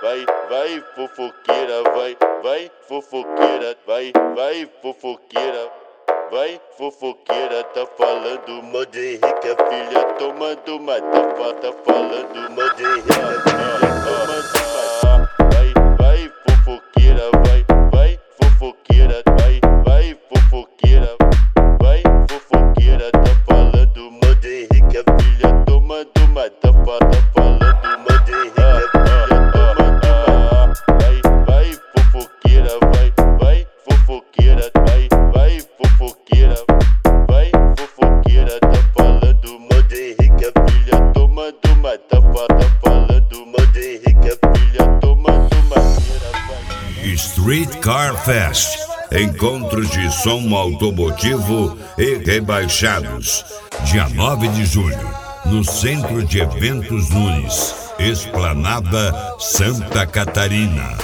vai fofoqueira, vai fofoqueira, vai fofoqueira. Vai fofoqueira, tá falando mal de Henrique, a filha tomando uma tá falando mal de Henrique, a filha tomando uma. Vai fofoqueira, vai fofoqueira, vai fofoqueira, vai fofoqueira, tá falando mal de Henrique, a filha tomando uma tá falando mal de Henrique, a filha tomando uma. Vai fofoqueira, vai fofoqueira, vai fofoqueira, vai fofoqueira, tá falando mal de Henrique, a filha tomando uma tá falando mal de Henrique, a filha tomando uma. Street Car Fest, encontros de som automotivo e rebaixados, dia 9 de julho, no Centro de Eventos Nunes, Esplanada Santa Catarina.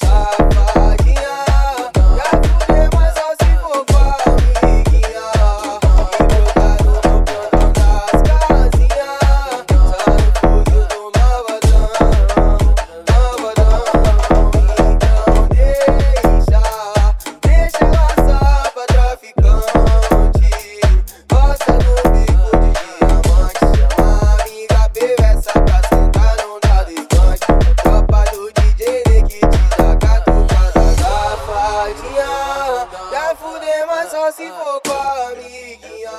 Só se for com a amiguinha.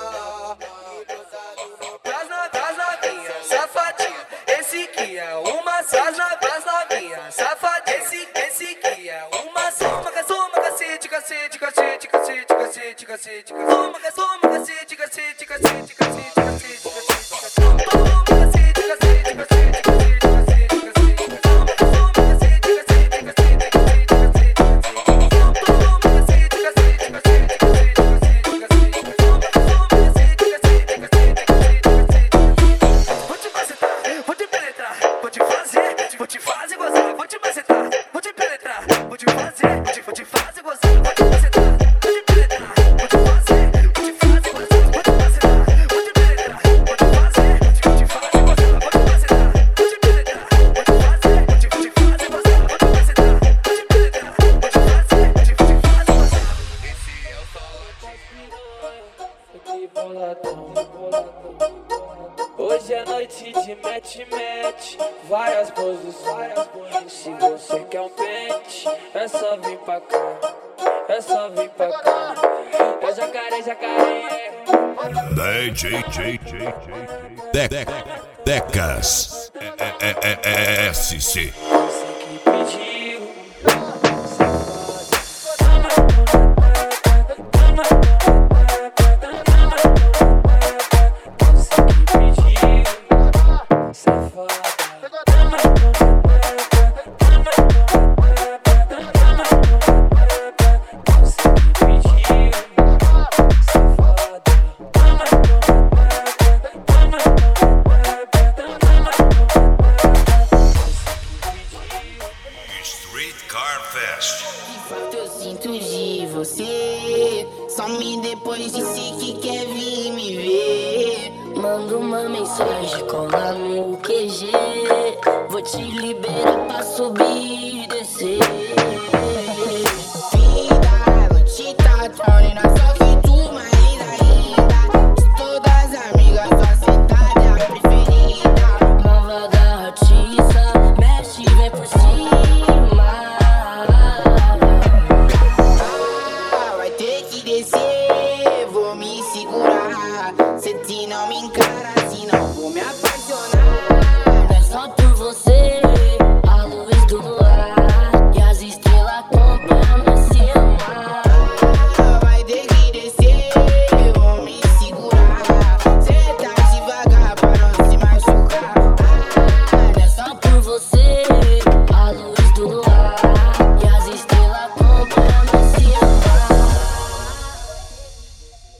Das novinhas, safadinha. Esse que é uma das novinhas, safadinha. Esse que é uma soma cacete, cacete, cacete, cacete, cacete, cacete, soma cacete, cacete, cacete, cacete, cacete, vou te fazer gozar, vou te macetar, vou te penetrar, vou te fazer gozar, vou te macetar, vou te penetrar, vou te fazer gozar, vou te macetar, vou te penetrar, vou te fazer gozar, vou te macetar, vou te penetrar, vou te fazer gozar, vou te macetar, vou te penetrar, vou te fazer gozar. Esse é o hoje é noite de match, várias posições. Se você quer um pente, é só vir pra cá, é só vir pra cá. É jacaré. Decas SC. Você que pediu. Você some depois disse que quer vir me ver. Manda uma mensagem, cola no QG. Vou te liberar pra subir e descer. Vida, noite tá tornando só que tu mais ainda. De todas as amigas, só cê tá minha preferida. Nova garratiça, mexe, vem por cima. Vou me segurar, se te não me encara, se não vou me apagar.